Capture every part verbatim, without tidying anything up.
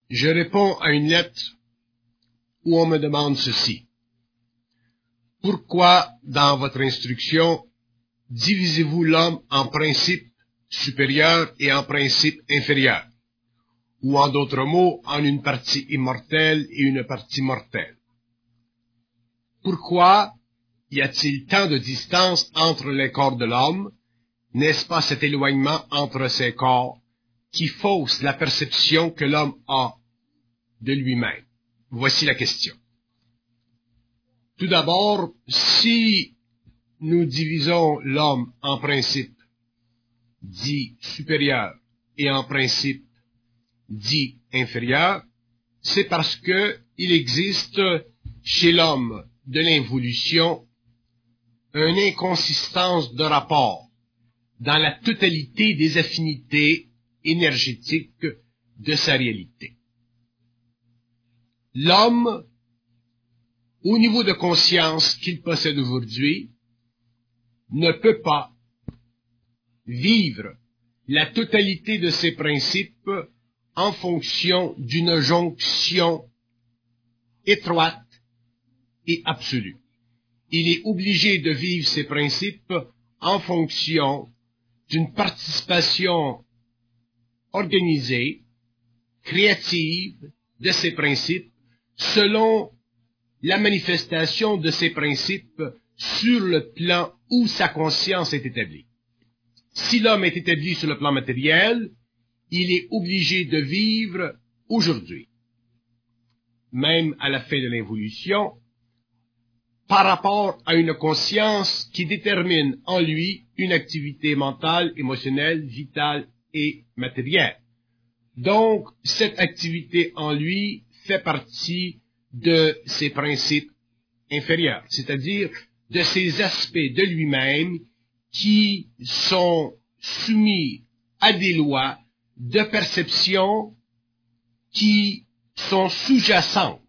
Je réponds à une lettre où on me demande ceci. Pourquoi, dans votre instruction, divisez-vous l'homme en principe supérieur et en principe inférieur? Ou en d'autres mots, en une partie immortelle et une partie mortelle? Pourquoi y a-t-il tant de distance entre les corps de l'homme? N'est-ce pas cet éloignement entre ces corps qui fausse la perception que l'homme a de lui-même? Voici la question. Tout d'abord, si nous divisons l'homme en principe dit supérieur et en principe dit inférieur, c'est parce que il existe chez l'homme de l'involution une inconsistance de rapport dans la totalité des affinités énergétiques de sa réalité. L'homme, au niveau de conscience qu'il possède aujourd'hui, ne peut pas vivre la totalité de ses principes en fonction d'une jonction étroite et absolue. Il est obligé de vivre ses principes en fonction d'une participation organisée, créative de ses principes, selon la manifestation de ses principes sur le plan où sa conscience est établie. Si l'homme est établi sur le plan matériel, il est obligé de vivre aujourd'hui, même à la fin de l'évolution, par rapport à une conscience qui détermine en lui une activité mentale, émotionnelle, vitale et matérielle. Donc, cette activité en lui fait partie de ses principes inférieurs, c'est-à-dire de ces aspects de lui-même qui sont soumis à des lois de perception qui sont sous-jacentes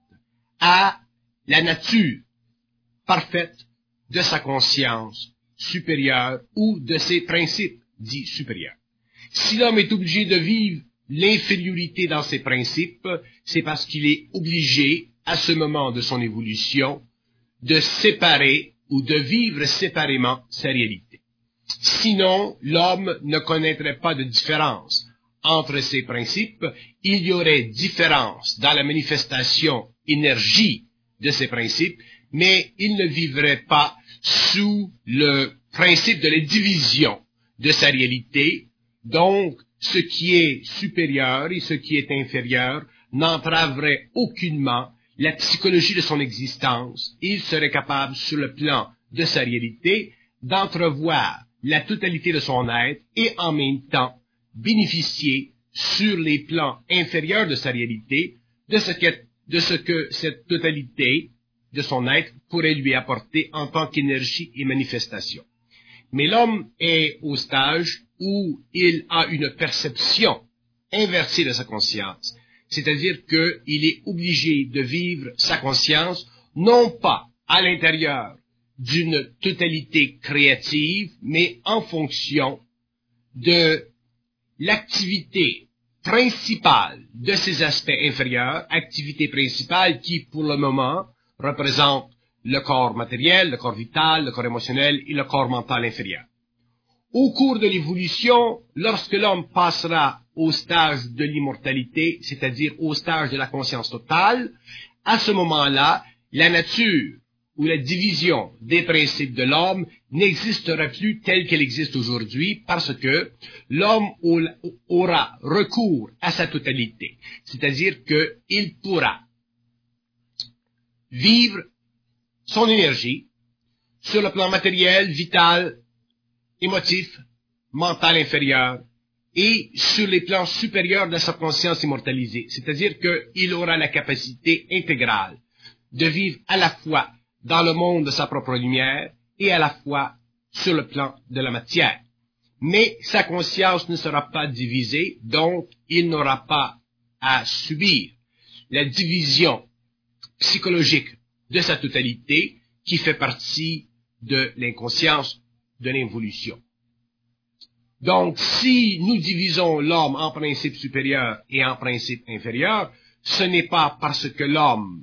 à la nature parfaite de sa conscience supérieure ou de ses principes dits supérieurs. Si l'homme est obligé de vivre l'infériorité dans ses principes, c'est parce qu'il est obligé, à ce moment de son évolution, de séparer ou de vivre séparément sa réalité. Sinon, l'homme ne connaîtrait pas de différence entre ses principes, il y aurait différence dans la manifestation énergie de ses principes, mais il ne vivrait pas sous le principe de la division de sa réalité. Donc, ce qui est supérieur et ce qui est inférieur n'entraverait aucunement la psychologie de son existence. Il serait capable, sur le plan de sa réalité, d'entrevoir la totalité de son être et en même temps bénéficier sur les plans inférieurs de sa réalité de ce que, de ce que cette totalité de son être pourrait lui apporter en tant qu'énergie et manifestation. Mais l'homme est au stage où il a une perception inversée de sa conscience, c'est-à-dire qu'il est obligé de vivre sa conscience non pas à l'intérieur d'une totalité créative, mais en fonction de l'activité principale de ces aspects inférieurs, activité principale qui, pour le moment, représente le corps matériel, le corps vital, le corps émotionnel et le corps mental inférieur. Au cours de l'évolution, lorsque l'homme passera au stage de l'immortalité, c'est-à-dire au stage de la conscience totale, à ce moment-là, la nature ou la division des principes de l'homme n'existera plus telle qu'elle existe aujourd'hui parce que l'homme aura recours à sa totalité. C'est-à-dire qu'il pourra vivre son énergie sur le plan matériel, vital, émotif, mental inférieur et sur les plans supérieurs de sa conscience immortalisée. C'est-à-dire qu'il aura la capacité intégrale de vivre à la fois dans le monde de sa propre lumière et à la fois sur le plan de la matière. Mais sa conscience ne sera pas divisée, donc il n'aura pas à subir la division psychologique de sa totalité qui fait partie de l'inconscience de l'involution. Donc, si nous divisons l'homme en principe supérieur et en principe inférieur, ce n'est pas parce que l'homme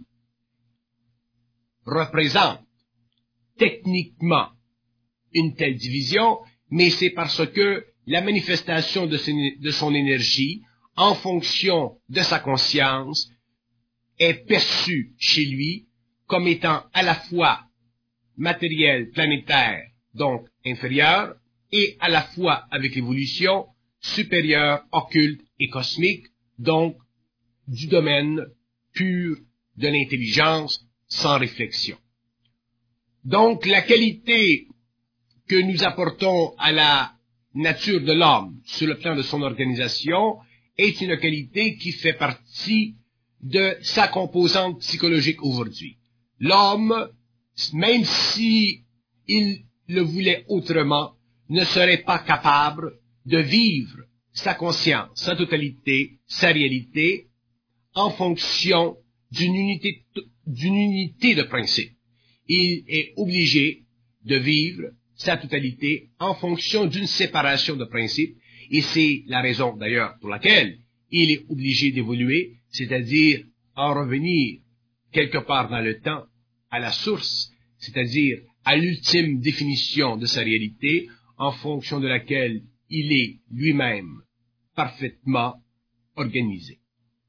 représente techniquement une telle division, mais c'est parce que la manifestation de son énergie, en fonction de sa conscience, est perçue chez lui comme étant à la fois matériel, planétaire, donc inférieur, et à la fois avec l'évolution supérieure, occulte et cosmique, donc du domaine pur de l'intelligence sans réflexion. Donc la qualité que nous apportons à la nature de l'homme sur le plan de son organisation est une qualité qui fait partie de sa composante psychologique aujourd'hui. L'homme, même si il le voulait autrement, ne serait pas capable de vivre sa conscience, sa totalité, sa réalité, en fonction d'une unité, d'une unité de principe. Il est obligé de vivre sa totalité en fonction d'une séparation de principe, et c'est la raison d'ailleurs pour laquelle il est obligé d'évoluer, c'est-à-dire en revenir quelque part dans le temps à la source, c'est-à-dire à l'ultime définition de sa réalité, en fonction de laquelle il est lui-même parfaitement organisé.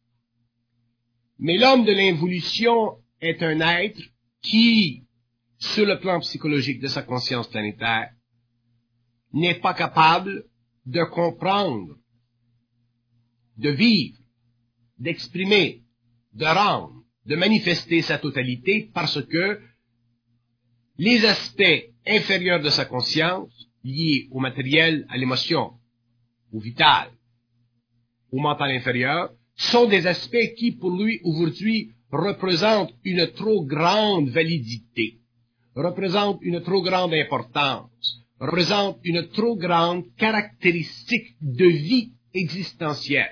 Mais l'homme de l'involution est un être qui, sur le plan psychologique de sa conscience planétaire, n'est pas capable de comprendre, de vivre, d'exprimer, de rendre, de manifester sa totalité parce que les aspects inférieurs de sa conscience, liés au matériel, à l'émotion, au vital, au mental inférieur, sont des aspects qui, pour lui, aujourd'hui, représentent une trop grande validité, représentent une trop grande importance, représentent une trop grande caractéristique de vie existentielle.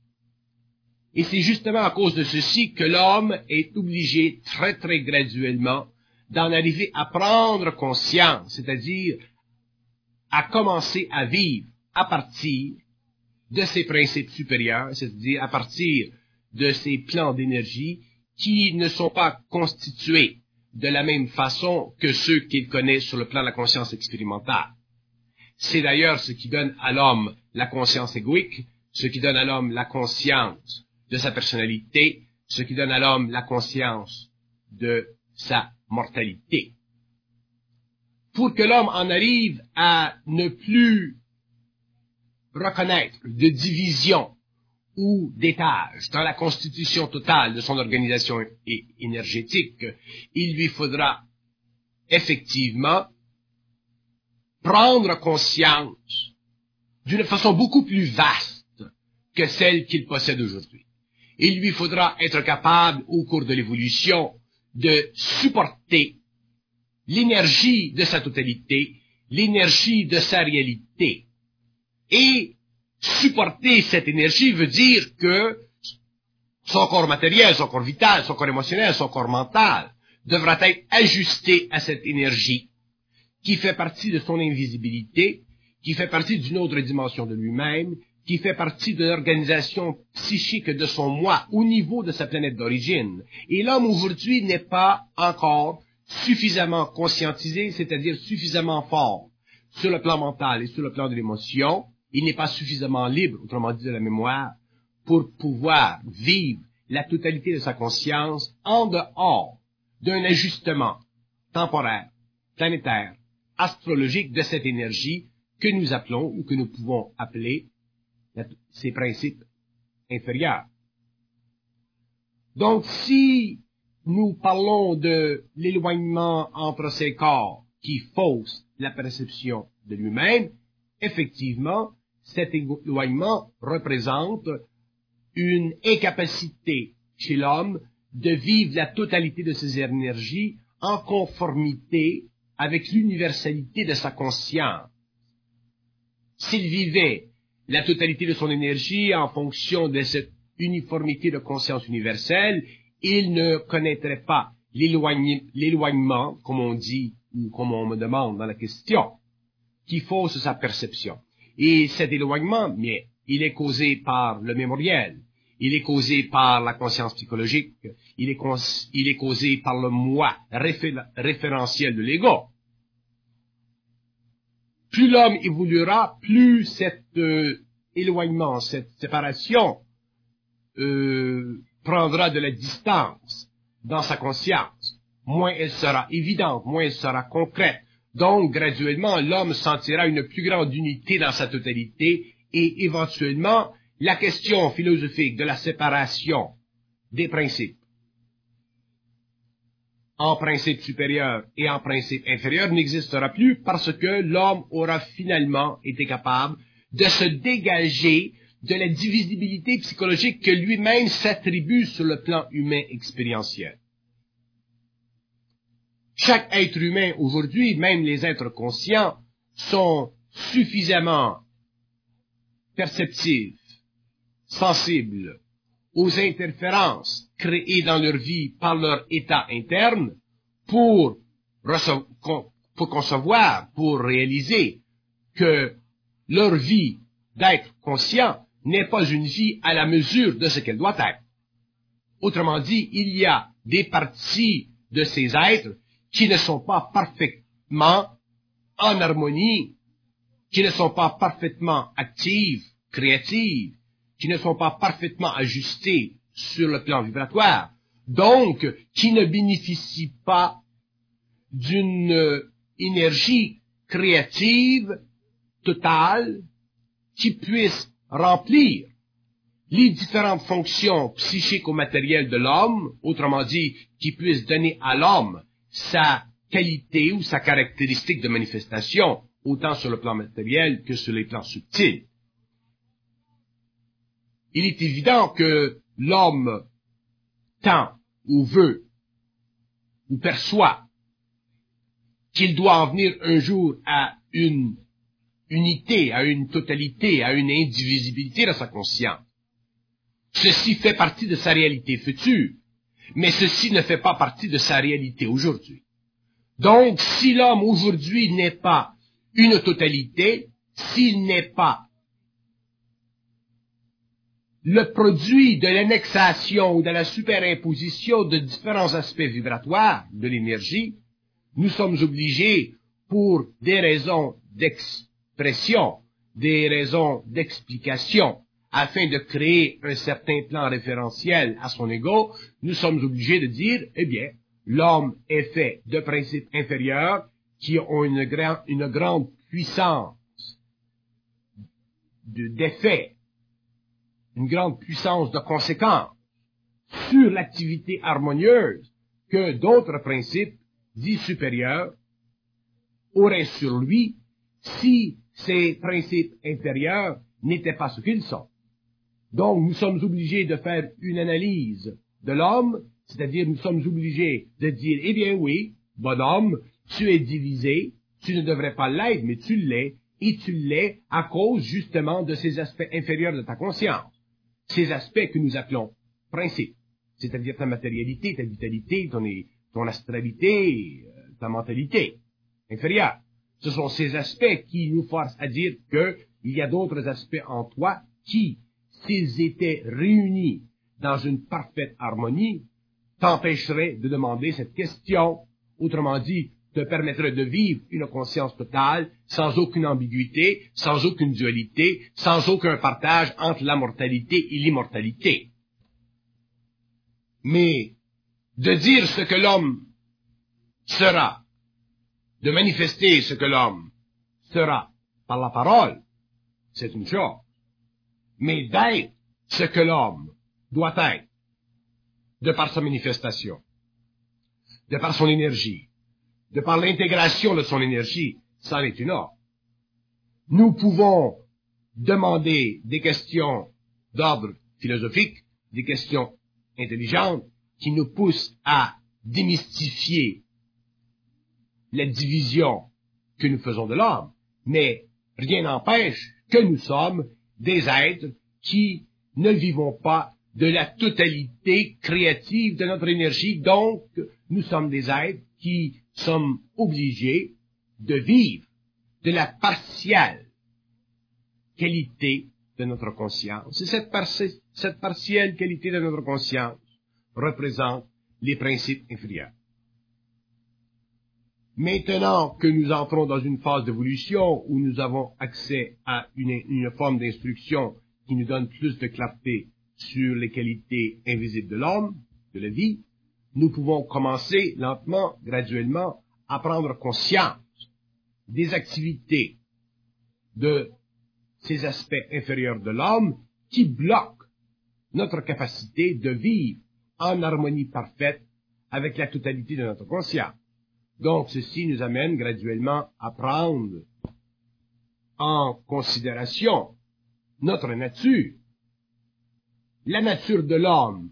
Et c'est justement à cause de ceci que l'homme est obligé très très graduellement d'en arriver à prendre conscience, c'est-à-dire à commencer à vivre à partir de ces principes supérieurs, c'est-à-dire à partir de ces plans d'énergie qui ne sont pas constitués de la même façon que ceux qu'il connaît sur le plan de la conscience expérimentale. C'est d'ailleurs ce qui donne à l'homme la conscience égoïque, ce qui donne à l'homme la conscience de sa personnalité, ce qui donne à l'homme la conscience de sa mortalité. Pour que l'homme en arrive à ne plus reconnaître de division ou d'étage dans la constitution totale de son organisation énergétique, il lui faudra effectivement prendre conscience d'une façon beaucoup plus vaste que celle qu'il possède aujourd'hui. Il lui faudra être capable, au cours de l'évolution, de supporter l'énergie de sa totalité, l'énergie de sa réalité. Et supporter cette énergie veut dire que son corps matériel, son corps vital, son corps émotionnel, son corps mental devra être ajusté à cette énergie qui fait partie de son invisibilité, qui fait partie d'une autre dimension de lui-même, qui fait partie de l'organisation psychique de son moi au niveau de sa planète d'origine. Et l'homme aujourd'hui n'est pas encore suffisamment conscientisé, c'est-à-dire suffisamment fort sur le plan mental et sur le plan de l'émotion. Il n'est pas suffisamment libre, autrement dit de la mémoire, pour pouvoir vivre la totalité de sa conscience en dehors d'un ajustement temporaire, planétaire, astrologique de cette énergie que nous appelons ou que nous pouvons appeler ces principes inférieurs. Donc, si nous parlons de l'éloignement entre ces corps qui fausse la perception de lui-même, effectivement, cet éloignement représente une incapacité chez l'homme de vivre la totalité de ses énergies en conformité avec l'universalité de sa conscience. S'il vivait la totalité de son énergie en fonction de cette uniformité de conscience universelle, il ne connaîtrait pas l'éloignement, comme on dit, ou comme on me demande dans la question, qui fausse sa perception. Et cet éloignement, mais il est causé par le mémoriel, il est causé par la conscience psychologique, il est, cons il est causé par le moi réfé référentiel de l'ego. Plus l'homme évoluera, plus cet euh, éloignement, cette séparation euh, prendra de la distance dans sa conscience. Moins elle sera évidente, moins elle sera concrète. Donc, graduellement, l'homme sentira une plus grande unité dans sa totalité et éventuellement, la question philosophique de la séparation des principes en principe supérieur et en principe inférieur n'existera plus parce que l'homme aura finalement été capable de se dégager de la divisibilité psychologique que lui-même s'attribue sur le plan humain expérientiel. Chaque être humain aujourd'hui, même les êtres conscients, sont suffisamment perceptifs, sensibles aux interférences créées dans leur vie par leur état interne pour, pour concevoir, pour réaliser que leur vie d'être conscient n'est pas une vie à la mesure de ce qu'elle doit être. Autrement dit, il y a des parties de ces êtres qui ne sont pas parfaitement en harmonie, qui ne sont pas parfaitement actives, créatives, qui ne sont pas parfaitement ajustées sur le plan vibratoire, donc qui ne bénéficient pas d'une énergie créative totale qui puisse remplir les différentes fonctions psychiques ou matérielles de l'homme, autrement dit, qui puisse donner à l'homme sa qualité ou sa caractéristique de manifestation, autant sur le plan matériel que sur les plans subtils. Il est évident que l'homme tend ou veut ou perçoit qu'il doit en venir un jour à une unité, à une totalité, à une indivisibilité de sa conscience. Ceci fait partie de sa réalité future, mais ceci ne fait pas partie de sa réalité aujourd'hui. Donc, si l'homme aujourd'hui n'est pas une totalité, s'il n'est pas le produit de l'annexation ou de la superimposition de différents aspects vibratoires de l'énergie, nous sommes obligés, pour des raisons d'expression, des raisons d'explication, afin de créer un certain plan référentiel à son ego, nous sommes obligés de dire, eh bien, l'homme est fait de principes inférieurs qui ont une, grand, une grande puissance d'effet, une grande puissance de conséquence sur l'activité harmonieuse que d'autres principes dits supérieurs auraient sur lui si ces principes inférieurs n'étaient pas ce qu'ils sont. Donc, nous sommes obligés de faire une analyse de l'homme, c'est-à-dire nous sommes obligés de dire, eh bien oui, bonhomme, tu es divisé, tu ne devrais pas l'être, mais tu l'es, et tu l'es à cause justement de ces aspects inférieurs de ta conscience. Ces aspects que nous appelons principes, c'est-à-dire ta matérialité, ta vitalité, ton, ton astralité, ta mentalité inférieure. Ce sont ces aspects qui nous forcent à dire qu'il y a d'autres aspects en toi qui, s'ils étaient réunis dans une parfaite harmonie, t'empêcheraient de demander cette question, autrement dit, te permettrait de vivre une conscience totale, sans aucune ambiguïté, sans aucune dualité, sans aucun partage entre la mortalité et l'immortalité. Mais de dire ce que l'homme sera, de manifester ce que l'homme sera par la parole, c'est une chose. Mais d'être ce que l'homme doit être, de par sa manifestation, de par son énergie, de par l'intégration de son énergie, ça en est une autre. Nous pouvons demander des questions d'ordre philosophique, des questions intelligentes, qui nous poussent à démystifier la division que nous faisons de l'homme, mais rien n'empêche que nous sommes des êtres qui ne vivons pas de la totalité créative de notre énergie, donc nous sommes des êtres qui sommes obligés de vivre de la partielle qualité de notre conscience. Et cette, parci- cette partielle qualité de notre conscience représente les principes inférieurs. Maintenant que nous entrons dans une phase d'évolution où nous avons accès à une, une forme d'instruction qui nous donne plus de clarté sur les qualités invisibles de l'homme, de la vie, nous pouvons commencer lentement, graduellement, à prendre conscience des activités de ces aspects inférieurs de l'homme qui bloquent notre capacité de vivre en harmonie parfaite avec la totalité de notre conscience. Donc, ceci nous amène graduellement à prendre en considération notre nature. La nature de l'homme,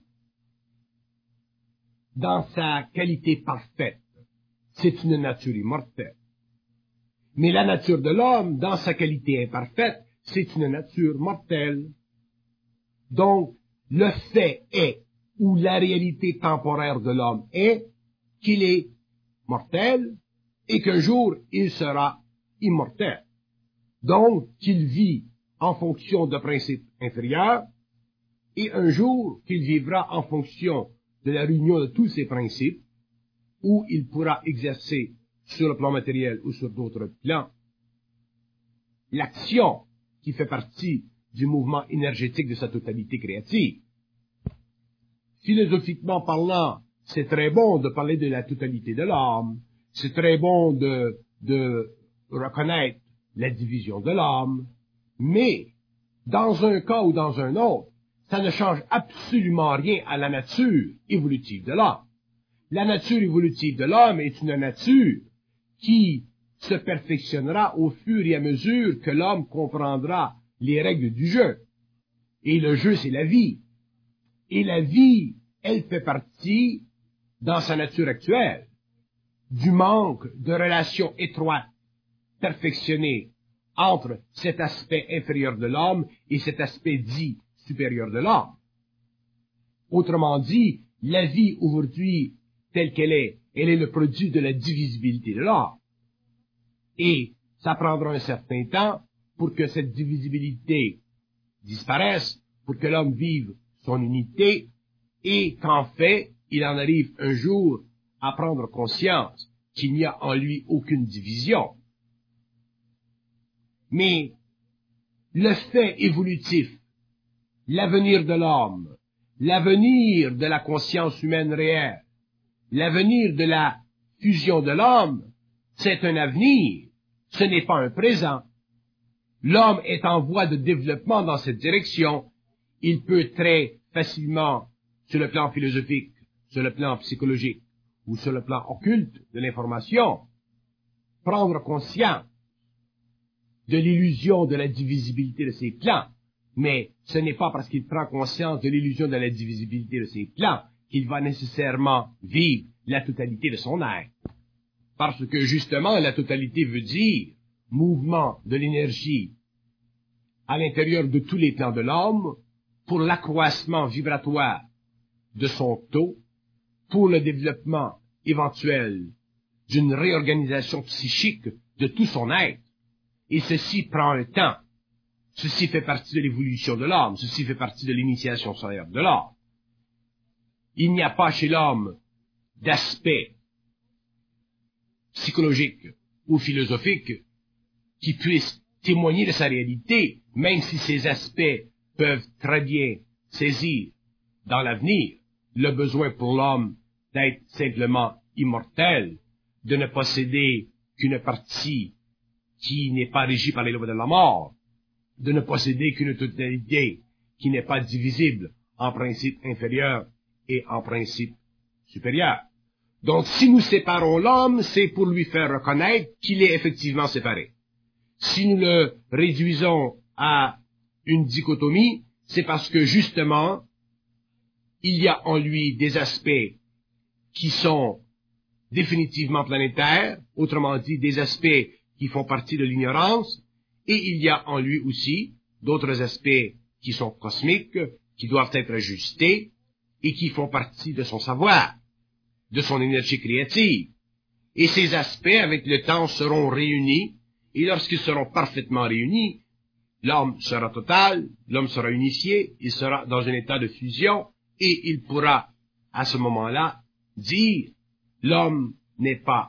dans sa qualité parfaite, c'est une nature immortelle. Mais la nature de l'homme, dans sa qualité imparfaite, c'est une nature mortelle. Donc, le fait est, ou la réalité temporaire de l'homme est, qu'il est mortel, et qu'un jour, il sera immortel. Donc, qu'il vit en fonction de principes inférieurs, et un jour, qu'il vivra en fonction de la réunion de tous ces principes, où il pourra exercer sur le plan matériel ou sur d'autres plans l'action qui fait partie du mouvement énergétique de sa totalité créative. Philosophiquement parlant, c'est très bon de parler de la totalité de l'âme, c'est très bon de, de reconnaître la division de l'âme, mais dans un cas ou dans un autre, ça ne change absolument rien à la nature évolutive de l'homme. La nature évolutive de l'homme est une nature qui se perfectionnera au fur et à mesure que l'homme comprendra les règles du jeu. Et le jeu, c'est la vie. Et la vie, elle fait partie, dans sa nature actuelle, du manque de relations étroites, perfectionnées, entre cet aspect inférieur de l'homme et cet aspect dit supérieur de l'homme. Autrement dit, la vie aujourd'hui, telle qu'elle est, elle est le produit de la divisibilité de l'homme. Et ça prendra un certain temps pour que cette divisibilité disparaisse, pour que l'homme vive son unité, et qu'en fait, il en arrive un jour à prendre conscience qu'il n'y a en lui aucune division. Mais le fait évolutif, l'avenir de l'homme, l'avenir de la conscience humaine réelle, l'avenir de la fusion de l'homme, c'est un avenir, ce n'est pas un présent. L'homme est en voie de développement dans cette direction. Il peut très facilement, sur le plan philosophique, sur le plan psychologique ou sur le plan occulte de l'information, prendre conscience de l'illusion de la divisibilité de ses plans. Mais ce n'est pas parce qu'il prend conscience de l'illusion de la divisibilité de ses plans qu'il va nécessairement vivre la totalité de son être. Parce que justement, la totalité veut dire mouvement de l'énergie à l'intérieur de tous les plans de l'homme pour l'accroissement vibratoire de son taux, pour le développement éventuel d'une réorganisation psychique de tout son être. Et ceci prend le temps. Ceci fait partie de l'évolution de l'homme. Ceci fait partie de l'initiation solaire de l'homme. Il n'y a pas chez l'homme d'aspect psychologique ou philosophique qui puisse témoigner de sa réalité, même si ces aspects peuvent très bien saisir dans l'avenir le besoin pour l'homme d'être simplement immortel, de ne posséder qu'une partie qui n'est pas régie par les lois de la mort, de ne posséder qu'une totalité qui n'est pas divisible en principe inférieur et en principe supérieur. Donc, si nous séparons l'homme, c'est pour lui faire reconnaître qu'il est effectivement séparé. Si nous le réduisons à une dichotomie, c'est parce que justement, il y a en lui des aspects qui sont définitivement planétaires, autrement dit, des aspects qui font partie de l'ignorance, et il y a en lui aussi d'autres aspects qui sont cosmiques, qui doivent être ajustés, et qui font partie de son savoir, de son énergie créative. Et ces aspects, avec le temps, seront réunis, et lorsqu'ils seront parfaitement réunis, l'homme sera total, l'homme sera unifié, il sera dans un état de fusion, et il pourra, à ce moment-là, dire, l'homme n'est pas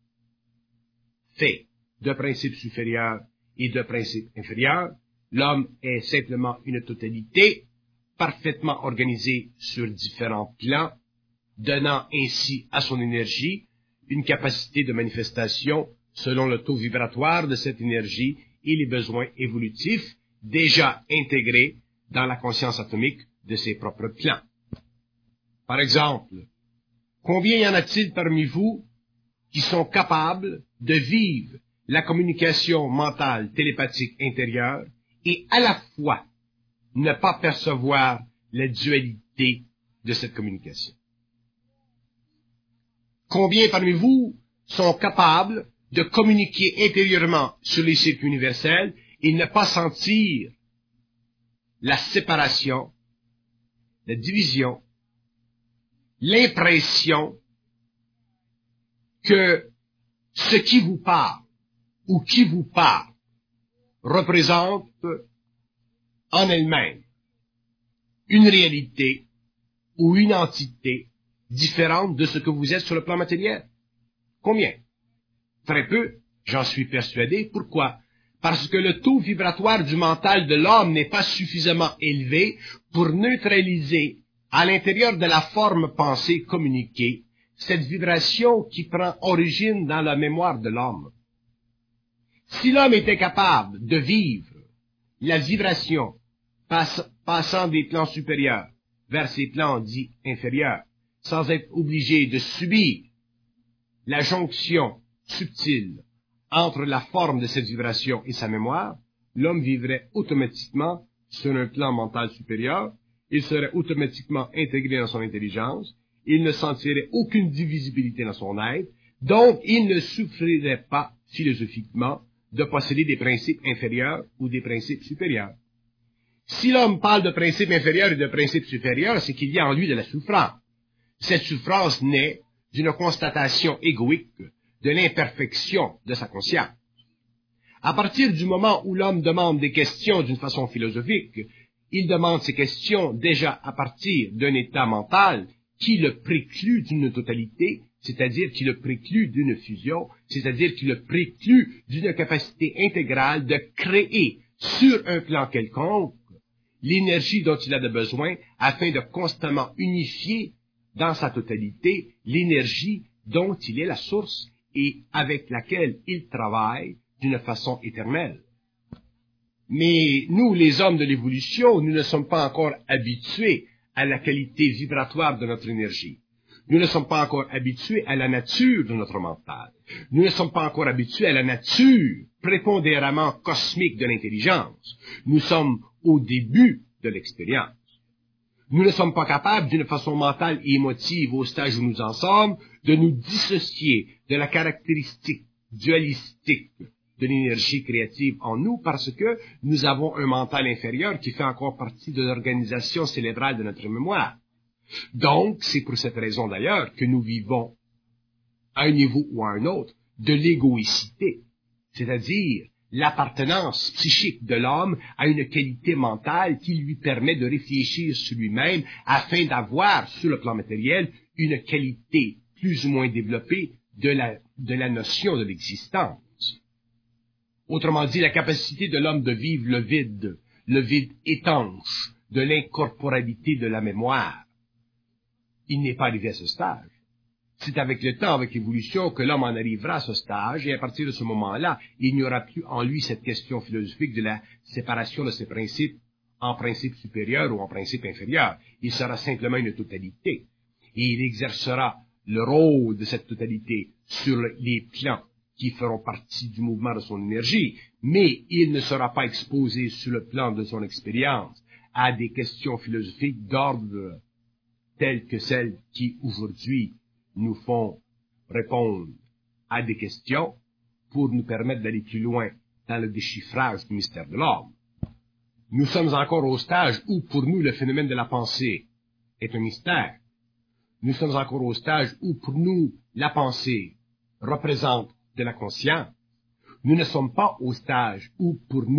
fait de principes supérieurs et de principes inférieurs, l'homme est simplement une totalité, parfaitement organisée sur différents plans, donnant ainsi à son énergie une capacité de manifestation selon le taux vibratoire de cette énergie et les besoins évolutifs déjà intégrés dans la conscience atomique de ses propres plans. Par exemple, combien y en a-t-il parmi vous qui sont capables de vivre la communication mentale télépathique intérieure et à la fois ne pas percevoir la dualité de cette communication? Combien parmi vous sont capables de communiquer intérieurement sur les circuits universels et ne pas sentir la séparation, la division, l'impression que ce qui vous parle ou qui vous parle représente en elle-même une réalité ou une entité différente de ce que vous êtes sur le plan matériel? Combien? Très peu, j'en suis persuadé. Pourquoi? Parce que le taux vibratoire du mental de l'homme n'est pas suffisamment élevé pour neutraliser à l'intérieur de la forme pensée communiquée cette vibration qui prend origine dans la mémoire de l'homme. Si l'homme était capable de vivre la vibration passe, passant des plans supérieurs vers ces plans dits inférieurs, sans être obligé de subir la jonction subtile entre la forme de cette vibration et sa mémoire, l'homme vivrait automatiquement sur un plan mental supérieur, il serait automatiquement intégré dans son intelligence, il ne sentirait aucune divisibilité dans son être, donc il ne souffrirait pas philosophiquement de posséder des principes inférieurs ou des principes supérieurs. Si l'homme parle de principes inférieurs et de principes supérieurs, c'est qu'il y a en lui de la souffrance. Cette souffrance naît d'une constatation égoïque de l'imperfection de sa conscience. À partir du moment où l'homme demande des questions d'une façon philosophique, il demande ces questions déjà à partir d'un état mental qui le préclut d'une totalité, c'est-à-dire qui le préclut d'une fusion, c'est-à-dire qui le préclut d'une capacité intégrale de créer sur un plan quelconque l'énergie dont il a de besoin afin de constamment unifier dans sa totalité l'énergie dont il est la source et avec laquelle il travaille d'une façon éternelle. Mais nous, les hommes de l'évolution, nous ne sommes pas encore habitués à la qualité vibratoire de notre énergie. Nous ne sommes pas encore habitués à la nature de notre mental. Nous ne sommes pas encore habitués à la nature prépondéramment cosmique de l'intelligence. Nous sommes au début de l'expérience. Nous ne sommes pas capables, d'une façon mentale et émotive, au stade où nous en sommes, de nous dissocier de la caractéristique dualistique de l'énergie créative en nous parce que nous avons un mental inférieur qui fait encore partie de l'organisation cérébrale de notre mémoire. Donc, c'est pour cette raison d'ailleurs que nous vivons, à un niveau ou à un autre, de l'égoïcité, c'est-à-dire l'appartenance psychique de l'homme à une qualité mentale qui lui permet de réfléchir sur lui-même afin d'avoir, sur le plan matériel, une qualité plus ou moins développée de la, de la notion de l'existence. Autrement dit, la capacité de l'homme de vivre le vide, le vide étanche de l'incorporalité de la mémoire. Il n'est pas arrivé à ce stage. C'est avec le temps, avec l'évolution, que l'homme en arrivera à ce stage, et à partir de ce moment-là, il n'y aura plus en lui cette question philosophique de la séparation de ses principes en principes supérieurs ou en principes inférieurs. Il sera simplement une totalité. Et il exercera le rôle de cette totalité sur les plans qui feront partie du mouvement de son énergie, mais il ne sera pas exposé sur le plan de son expérience à des questions philosophiques d'ordre telles que celles qui, aujourd'hui, nous font répondre à des questions pour nous permettre d'aller plus loin dans le déchiffrage du mystère de l'homme. Nous sommes encore au stage où, pour nous, le phénomène de la pensée est un mystère. Nous sommes encore au stage où, pour nous, la pensée représente de la conscience. Nous ne sommes pas au stage où, pour nous,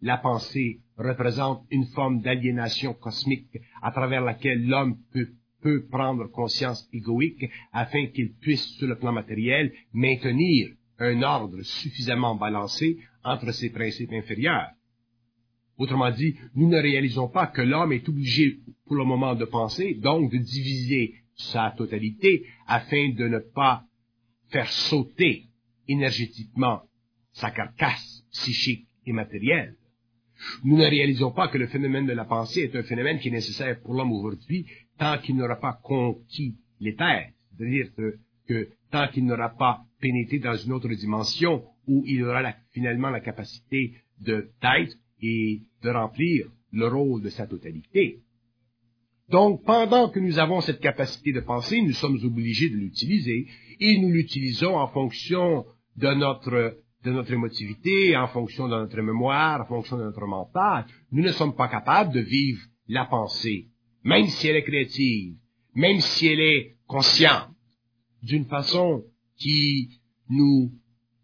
la pensée représente une forme d'aliénation cosmique à travers laquelle l'homme peut, peut prendre conscience égoïque afin qu'il puisse, sur le plan matériel, maintenir un ordre suffisamment balancé entre ses principes inférieurs. Autrement dit, nous ne réalisons pas que l'homme est obligé pour le moment de penser, donc de diviser sa totalité afin de ne pas faire sauter énergétiquement sa carcasse psychique et matérielle. Nous ne réalisons pas que le phénomène de la pensée est un phénomène qui est nécessaire pour l'homme aujourd'hui tant qu'il n'aura pas conquis l'éther, c'est-à-dire que, que tant qu'il n'aura pas pénétré dans une autre dimension où il aura la, finalement la capacité de d'être et de remplir le rôle de sa totalité. Donc, pendant que nous avons cette capacité de penser, nous sommes obligés de l'utiliser, et nous l'utilisons en fonction de notre, de notre émotivité, en fonction de notre mémoire, en fonction de notre mental. Nous ne sommes pas capables de vivre la pensée, même si elle est créative, même si elle est consciente, d'une façon qui nous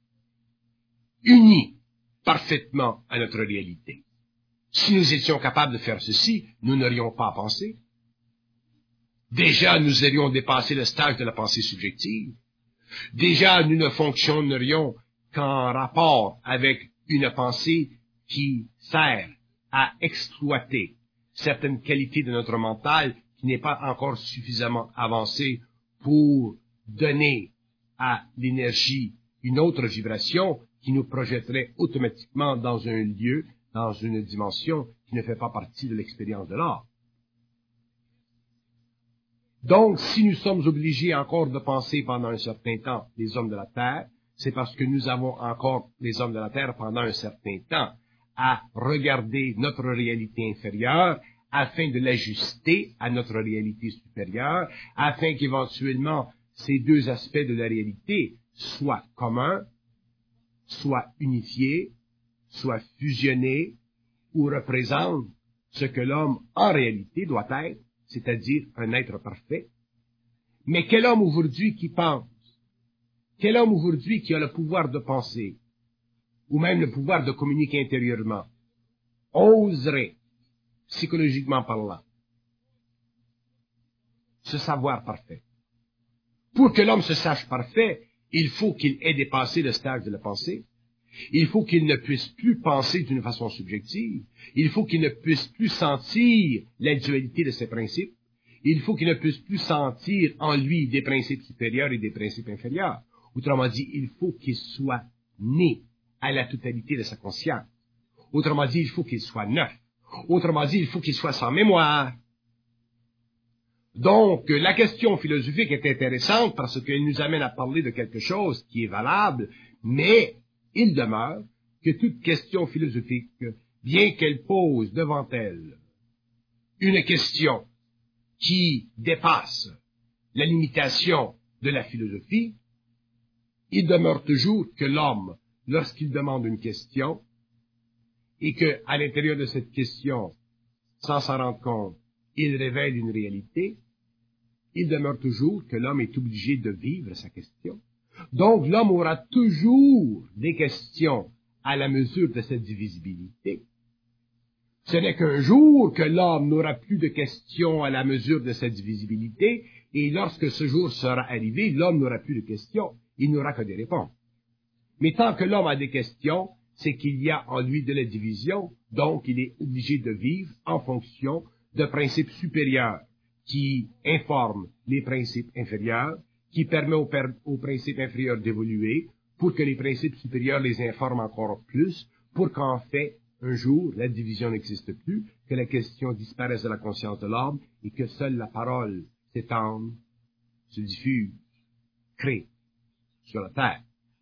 unit parfaitement à notre réalité. Si nous étions capables de faire ceci, nous n'aurions pas à penser. Déjà, nous aurions dépassé le stage de la pensée subjective. Déjà, nous ne fonctionnerions qu'en rapport avec une pensée qui sert à exploiter certaines qualités de notre mental qui n'est pas encore suffisamment avancée pour donner à l'énergie une autre vibration qui nous projetterait automatiquement dans un lieu, dans une dimension qui ne fait pas partie de l'expérience de l'art. Donc, si nous sommes obligés encore de penser pendant un certain temps, les hommes de la Terre, c'est parce que nous avons encore, les hommes de la Terre, pendant un certain temps, à regarder notre réalité inférieure afin de l'ajuster à notre réalité supérieure, afin qu'éventuellement ces deux aspects de la réalité soient communs, soient unifiés, soient fusionnés ou représentent ce que l'homme en réalité doit être, c'est-à-dire un être parfait. Mais quel homme aujourd'hui qui pense, quel homme aujourd'hui qui a le pouvoir de penser, ou même le pouvoir de communiquer intérieurement, oserait, psychologiquement parlant, se savoir parfait? Pour que l'homme se sache parfait, il faut qu'il ait dépassé le stade de la pensée. Il faut qu'il ne puisse plus penser d'une façon subjective. Il faut qu'il ne puisse plus sentir la dualité de ses principes. Il faut qu'il ne puisse plus sentir en lui des principes supérieurs et des principes inférieurs. Autrement dit, il faut qu'il soit né à la totalité de sa conscience. Autrement dit, il faut qu'il soit neuf. Autrement dit, il faut qu'il soit sans mémoire. Donc, la question philosophique est intéressante parce qu'elle nous amène à parler de quelque chose qui est valable, mais il demeure que toute question philosophique, bien qu'elle pose devant elle une question qui dépasse la limitation de la philosophie, il demeure toujours que l'homme, lorsqu'il demande une question, et que, à l'intérieur de cette question, sans s'en rendre compte, il révèle une réalité, il demeure toujours que l'homme est obligé de vivre sa question. Donc, l'homme aura toujours des questions à la mesure de cette divisibilité. Ce n'est qu'un jour que l'homme n'aura plus de questions à la mesure de cette divisibilité, et lorsque ce jour sera arrivé, l'homme n'aura plus de questions, il n'aura que des réponses. Mais tant que l'homme a des questions, c'est qu'il y a en lui de la division, donc il est obligé de vivre en fonction de principes supérieurs qui informent les principes inférieurs, qui permet aux, aux principes inférieurs d'évoluer, pour que les principes supérieurs les informent encore plus, pour qu'en fait, un jour, la division n'existe plus, que la question disparaisse de la conscience de l'homme, et que seule la parole s'étende, se diffuse, crée sur la terre.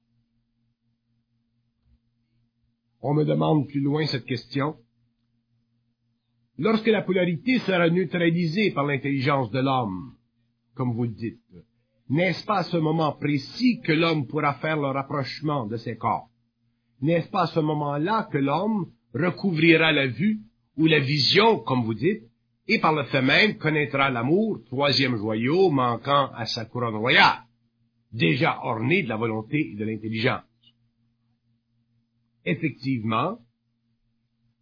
On me demande plus loin cette question. Lorsque la polarité sera neutralisée par l'intelligence de l'homme, comme vous le dites, n'est-ce pas à ce moment précis que l'homme pourra faire le rapprochement de ses corps? N'est-ce pas à ce moment-là que l'homme recouvrira la vue ou la vision, comme vous dites, et par le fait même connaîtra l'amour, troisième joyau manquant à sa couronne royale, déjà orné de la volonté et de l'intelligence? Effectivement,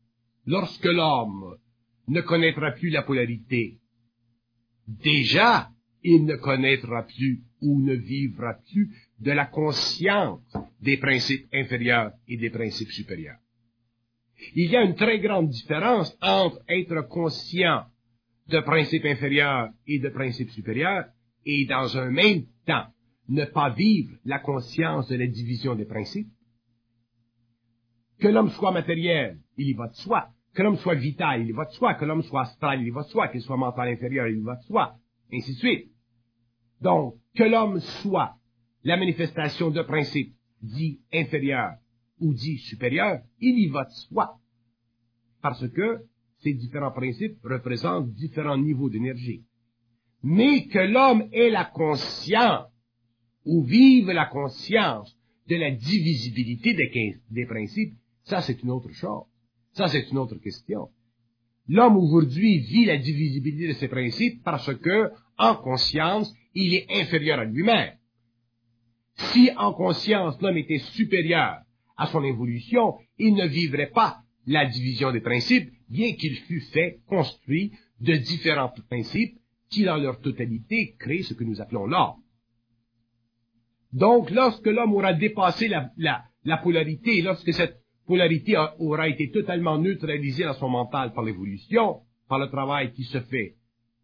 lorsque l'homme ne connaîtra plus la polarité, déjà, il ne connaîtra plus ou ne vivra plus de la conscience des principes inférieurs et des principes supérieurs. Il y a une très grande différence entre être conscient de principes inférieurs et de principes supérieurs et dans un même temps ne pas vivre la conscience de la division des principes. Que l'homme soit matériel, il y va de soi. Que l'homme soit vital, il y va de soi. Que l'homme soit astral, il y va de soi. Qu'il soit mental inférieur, il y va de soi. Ainsi de suite. Donc, que l'homme soit la manifestation de principes dits inférieurs ou dits supérieurs, il y va de soi. Parce que ces différents principes représentent différents niveaux d'énergie. Mais que l'homme ait la conscience, ou vive la conscience de la divisibilité des, des principes, ça c'est une autre chose. Ça c'est une autre question. L'homme aujourd'hui vit la divisibilité de ses principes parce que, en conscience, il est inférieur à lui-même. Si en conscience l'homme était supérieur à son évolution, il ne vivrait pas la division des principes, bien qu'il fût fait, construit de différents principes qui, dans leur totalité, créent ce que nous appelons l'ordre. Donc, lorsque l'homme aura dépassé la, la, la polarité, lorsque cette polarité a, aura été totalement neutralisée dans son mental par l'évolution, par le travail qui se fait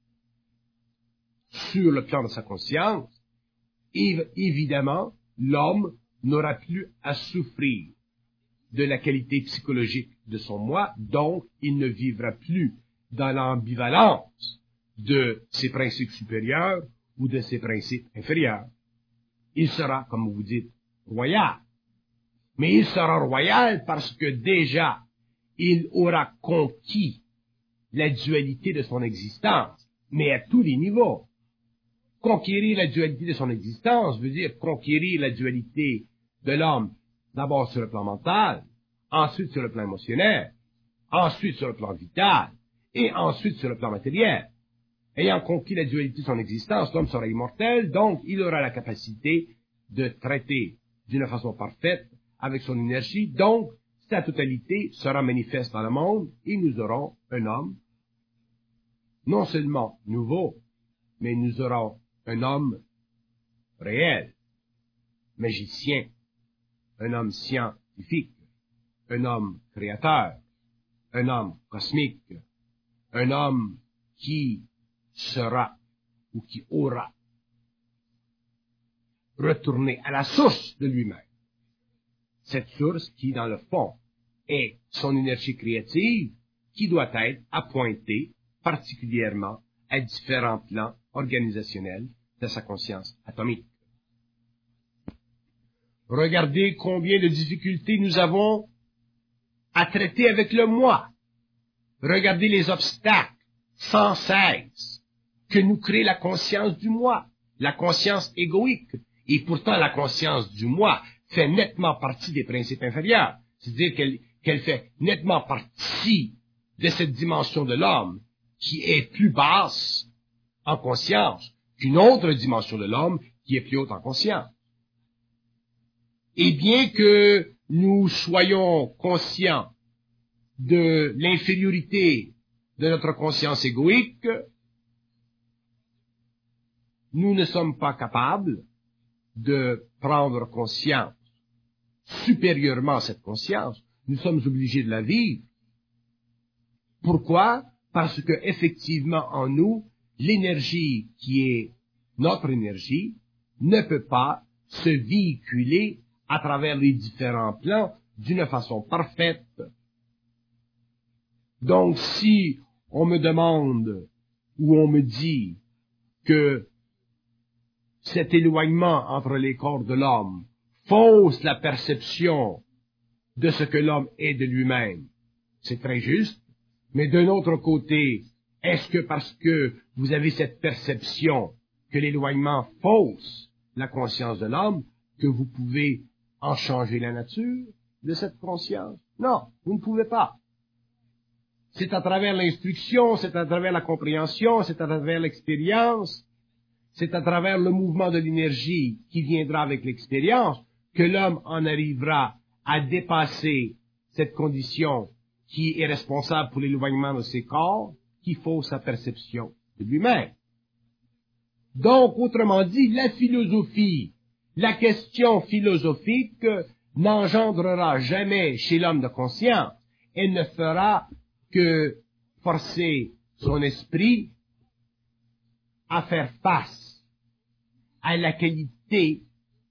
sur le plan de sa conscience, évidemment, l'homme n'aura plus à souffrir de la qualité psychologique de son moi, donc il ne vivra plus dans l'ambivalence de ses principes supérieurs ou de ses principes inférieurs. Il sera, comme vous dites, royal. Mais il sera royal parce que déjà, il aura conquis la dualité de son existence, mais à tous les niveaux. Conquérir la dualité de son existence veut dire conquérir la dualité de l'homme, d'abord sur le plan mental, ensuite sur le plan émotionnel, ensuite sur le plan vital, et ensuite sur le plan matériel. Ayant conquis la dualité de son existence, l'homme sera immortel, donc il aura la capacité de traiter d'une façon parfaite avec son énergie, donc sa totalité sera manifeste dans le monde, et nous aurons un homme, non seulement nouveau, mais nous aurons un homme réel, magicien, un homme scientifique, un homme créateur, un homme cosmique, un homme qui sera ou qui aura retourné à la source de lui-même. Cette source qui, dans le fond, est son énergie créative qui doit être appointée particulièrement à différents plans organisationnels de sa conscience atomique. Regardez combien de difficultés nous avons à traiter avec le moi. Regardez les obstacles sans cesse que nous crée la conscience du moi, la conscience égoïque. Et pourtant, la conscience du moi fait nettement partie des principes inférieurs. C'est-à-dire qu'elle, qu'elle fait nettement partie de cette dimension de l'homme qui est plus basse en conscience qu'une autre dimension de l'homme qui est plus haute en conscience. Et bien que nous soyons conscients de l'infériorité de notre conscience égoïque, nous ne sommes pas capables de prendre conscience supérieurement à cette conscience. Nous sommes obligés de la vivre. Pourquoi? Parce que effectivement en nous, l'énergie qui est notre énergie ne peut pas se véhiculer à travers les différents plans d'une façon parfaite. Donc si on me demande ou on me dit que cet éloignement entre les corps de l'homme fausse la perception de ce que l'homme est de lui-même, c'est très juste, mais d'un autre côté, est-ce que parce que vous avez cette perception que l'éloignement fausse la conscience de l'homme, que vous pouvez en changer la nature de cette conscience? Non, vous ne pouvez pas. C'est à travers l'instruction, c'est à travers la compréhension, c'est à travers l'expérience, c'est à travers le mouvement de l'énergie qui viendra avec l'expérience que l'homme en arrivera à dépasser cette condition qui est responsable pour l'éloignement de ses corps, qui fausse sa perception de lui-même. Donc, autrement dit, la philosophie, la question philosophique n'engendrera jamais chez l'homme de conscience. Elle ne fera que forcer son esprit à faire face à la qualité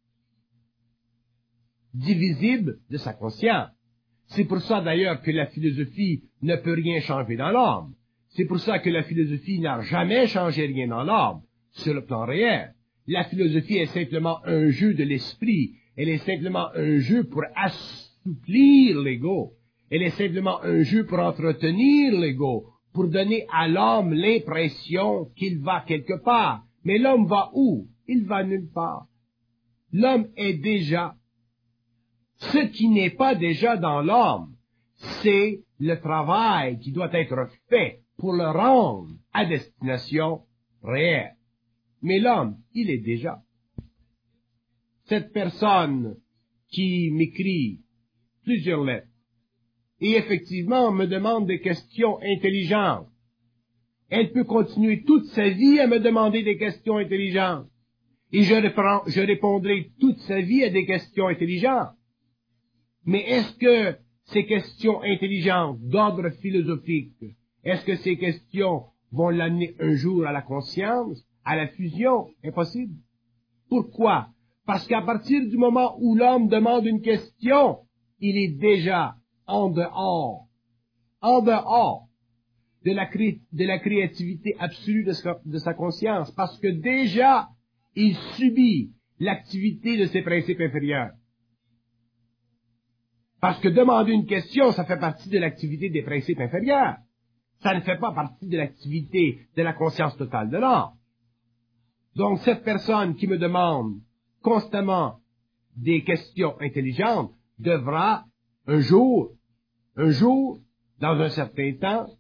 divisible de sa conscience. C'est pour ça d'ailleurs que la philosophie ne peut rien changer dans l'homme. C'est pour ça que la philosophie n'a jamais changé rien dans l'homme, sur le plan réel. La philosophie est simplement un jeu de l'esprit. Elle est simplement un jeu pour assouplir l'ego. Elle est simplement un jeu pour entretenir l'ego, pour donner à l'homme l'impression qu'il va quelque part. Mais l'homme va où? Il va nulle part. L'homme est déjà. Ce qui n'est pas déjà dans l'homme, c'est le travail qui doit être fait pour le rendre à destination réelle. Mais l'homme, il est déjà. Cette personne qui m'écrit plusieurs lettres et effectivement me demande des questions intelligentes, elle peut continuer toute sa vie à me demander des questions intelligentes. Et je, réponds, je répondrai toute sa vie à des questions intelligentes. Mais est-ce que ces questions intelligentes d'ordre philosophique, est-ce que ces questions vont l'amener un jour à la conscience, à la fusion? Impossible. Pourquoi? Parce qu'à partir du moment où l'homme demande une question, il est déjà en dehors, en dehors de la, cré de la créativité absolue de sa, de sa conscience, parce que déjà, il subit l'activité de ses principes inférieurs. Parce que demander une question, ça fait partie de l'activité des principes inférieurs. Ça ne fait pas partie de l'activité de la conscience totale de l'homme. Donc, cette personne qui me demande constamment des questions intelligentes devra un jour, un jour, dans un certain temps,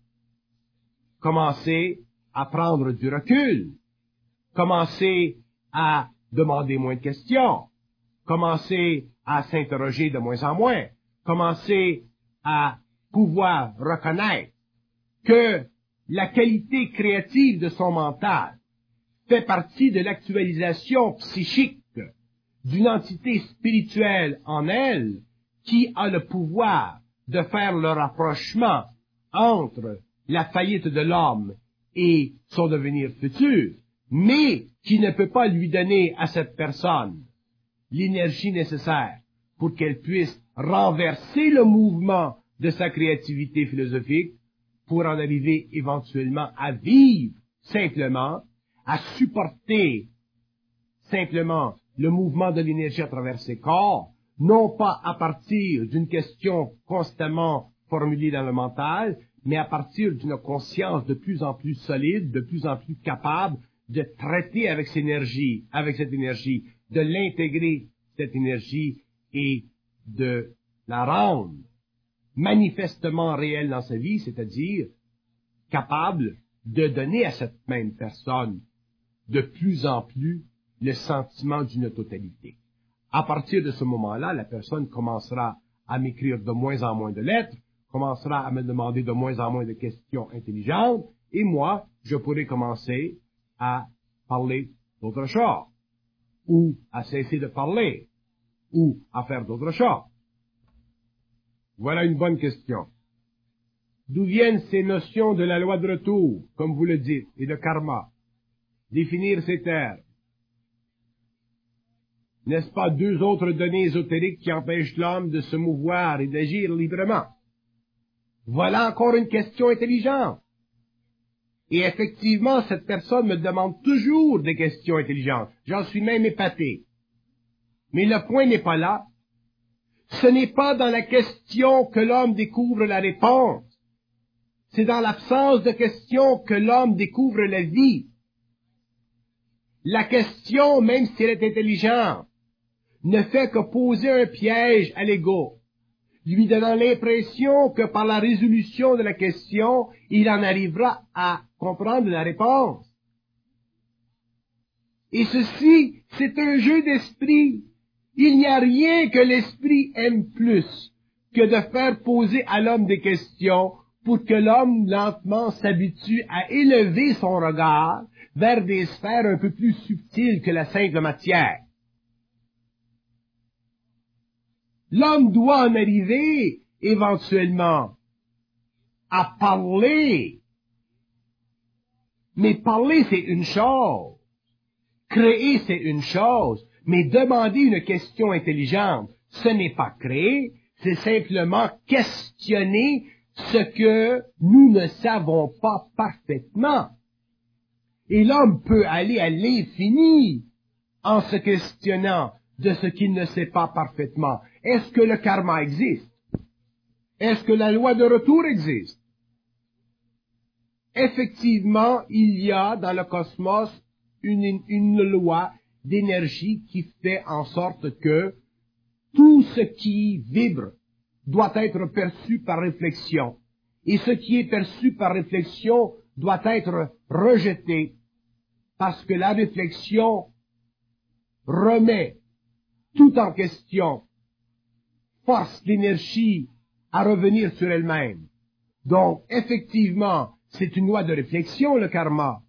commencer à prendre du recul, commencer à demander moins de questions, commencer à s'interroger de moins en moins, commencer à pouvoir reconnaître que la qualité créative de son mental fait partie de l'actualisation psychique d'une entité spirituelle en elle qui a le pouvoir de faire le rapprochement entre la faillite de l'homme et son devenir futur, mais qui ne peut pas lui donner à cette personne l'énergie nécessaire pour qu'elle puisse renverser le mouvement de sa créativité philosophique pour en arriver éventuellement à vivre simplement, à supporter simplement le mouvement de l'énergie à travers ses corps, non pas à partir d'une question constamment formulée dans le mental, mais à partir d'une conscience de plus en plus solide, de plus en plus capable de traiter avec cette énergie, avec cette énergie, de l'intégrer, cette énergie, et de la rendre manifestement réelle dans sa vie, c'est-à-dire capable de donner à cette même personne de plus en plus le sentiment d'une totalité. À partir de ce moment-là, la personne commencera à m'écrire de moins en moins de lettres, commencera à me demander de moins en moins de questions intelligentes, et moi, je pourrai commencer à parler d'autre chose, ou à cesser de parler, ou à faire d'autres choses. Voilà une bonne question. D'où viennent ces notions de la loi de retour, comme vous le dites, et de karma? Définir ces termes. N'est-ce pas deux autres données ésotériques qui empêchent l'homme de se mouvoir et d'agir librement? Voilà encore une question intelligente. Et effectivement, cette personne me demande toujours des questions intelligentes. J'en suis même épaté. Mais le point n'est pas là. Ce n'est pas dans la question que l'homme découvre la réponse. C'est dans l'absence de question que l'homme découvre la vie. La question, même si elle est intelligente, ne fait que poser un piège à l'ego, lui donnant l'impression que par la résolution de la question, il en arrivera à comprendre la réponse. Et ceci, c'est un jeu d'esprit. Il n'y a rien que l'esprit aime plus que de faire poser à l'homme des questions pour que l'homme lentement s'habitue à élever son regard vers des sphères un peu plus subtiles que la simple matière. L'homme doit en arriver, éventuellement, à parler. Mais parler, c'est une chose. Créer, c'est une chose. Mais demander une question intelligente, ce n'est pas créer, c'est simplement questionner ce que nous ne savons pas parfaitement. Et l'homme peut aller à l'infini en se questionnant de ce qu'il ne sait pas parfaitement. Est-ce que le karma existe? Est-ce que la loi de retour existe? Effectivement, il y a dans le cosmos une, une loi d'énergie qui fait en sorte que tout ce qui vibre doit être perçu par réflexion. Et ce qui est perçu par réflexion doit être rejeté parce que la réflexion remet tout en question, force l'énergie à revenir sur elle-même. Donc, effectivement, c'est une loi de réflexion, le karma.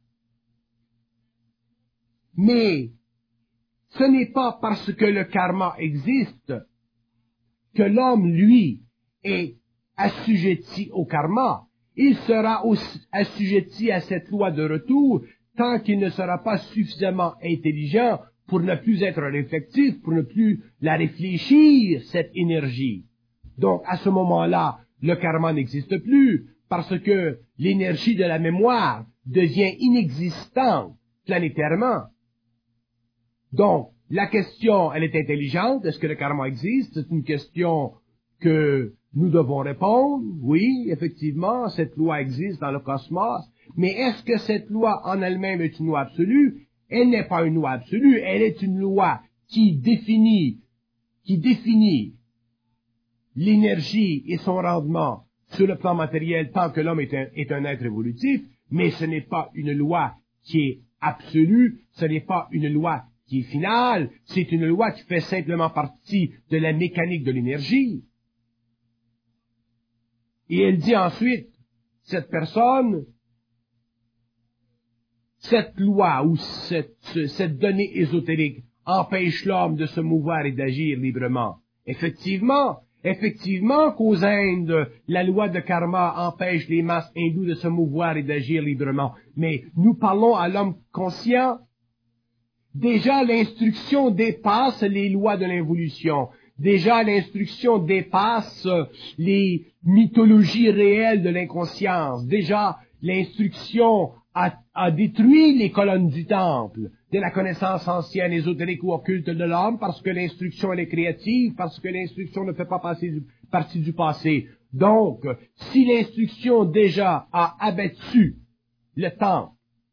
Mais ce n'est pas parce que le karma existe que l'homme, lui, est assujetti au karma. Il sera aussi assujetti à cette loi de retour tant qu'il ne sera pas suffisamment intelligent pour ne plus être réflectif, pour ne plus la réfléchir, cette énergie. Donc, à ce moment-là, le karma n'existe plus, parce que l'énergie de la mémoire devient inexistante planétairement. Donc, la question, elle est intelligente. Est-ce que le karma existe? C'est une question que nous devons répondre. Oui, effectivement, cette loi existe dans le cosmos. Mais est-ce que cette loi en elle-même est une loi absolue? Elle n'est pas une loi absolue. Elle est une loi qui définit, qui définit l'énergie et son rendement sur le plan matériel tant que l'homme est un, est un être évolutif. Mais ce n'est pas une loi qui est absolue. Ce n'est pas une loi qui est finale, c'est une loi qui fait simplement partie de la mécanique de l'énergie. Et elle dit ensuite, cette personne, cette loi ou cette, cette donnée ésotérique empêche l'homme de se mouvoir et d'agir librement. Effectivement, effectivement qu'aux Indes, la loi de karma empêche les masses hindoues de se mouvoir et d'agir librement. Mais nous parlons à l'homme conscient. Déjà, l'instruction dépasse les lois de l'involution. Déjà, l'instruction dépasse les mythologies réelles de l'inconscience. Déjà, l'instruction a, a détruit les colonnes du temple de la connaissance ancienne, ésotérique ou occulte de l'homme, parce que l'instruction, elle est créative, parce que l'instruction ne fait pas passer du, partie du passé. Donc, si l'instruction déjà a abattu le temple,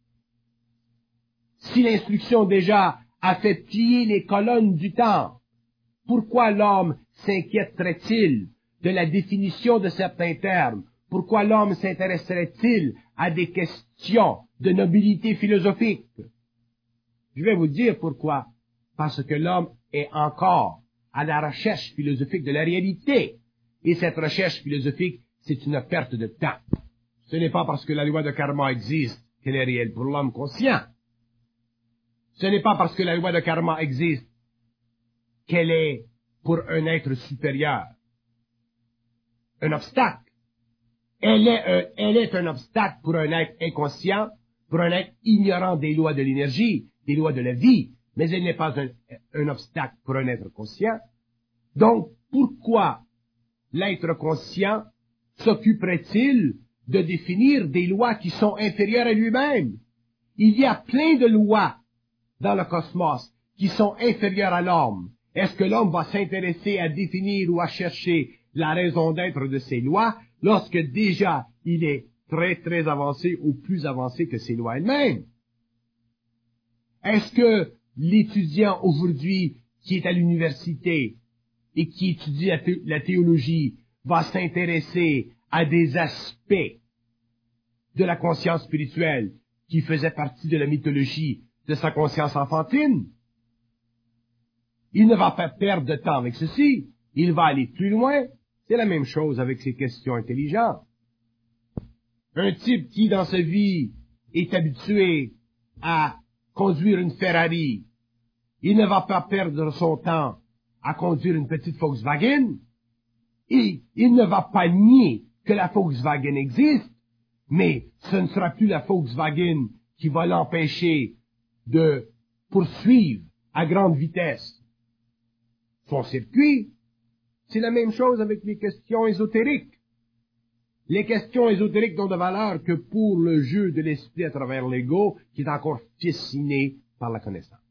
si l'instruction déjà a fait plier les colonnes du temple, pourquoi l'homme s'inquiéterait-il de la définition de certains termes? Pourquoi l'homme s'intéresserait-il à des questions de nobilité philosophique? Je vais vous dire pourquoi. Parce que l'homme est encore à la recherche philosophique de la réalité. Et cette recherche philosophique, c'est une perte de temps. Ce n'est pas parce que la loi de karma existe qu'elle est réelle pour l'homme conscient. Ce n'est pas parce que la loi de karma existe qu'elle est pour un être supérieur un obstacle. Elle est un, elle est un obstacle pour un être inconscient, pour un être ignorant des lois de l'énergie, des lois de la vie, mais elle n'est pas un, un obstacle pour un être conscient. Donc, pourquoi l'être conscient s'occuperait-il de définir des lois qui sont inférieures à lui-même? Il y a plein de lois dans le cosmos qui sont inférieures à l'homme. Est-ce que l'homme va s'intéresser à définir ou à chercher la raison d'être de ces lois lorsque déjà il est très très avancé ou plus avancé que ces lois elles-mêmes? Est-ce que l'étudiant aujourd'hui qui est à l'université et qui étudie la, thé- la théologie va s'intéresser à des aspects de la conscience spirituelle qui faisaient partie de la mythologie de sa conscience enfantine? Il ne va pas perdre de temps avec ceci. Il va aller plus loin. C'est la même chose avec ces questions intelligentes. Un type qui, dans sa vie, est habitué à conduire une Ferrari, il ne va pas perdre son temps à conduire une petite Volkswagen, et il ne va pas nier que la Volkswagen existe, mais ce ne sera plus la Volkswagen qui va l'empêcher de poursuivre à grande vitesse son circuit. C'est la même chose avec les questions ésotériques. Les questions ésotériques n'ont de valeur que pour le jeu de l'esprit à travers l'ego qui est encore fisciné par la connaissance.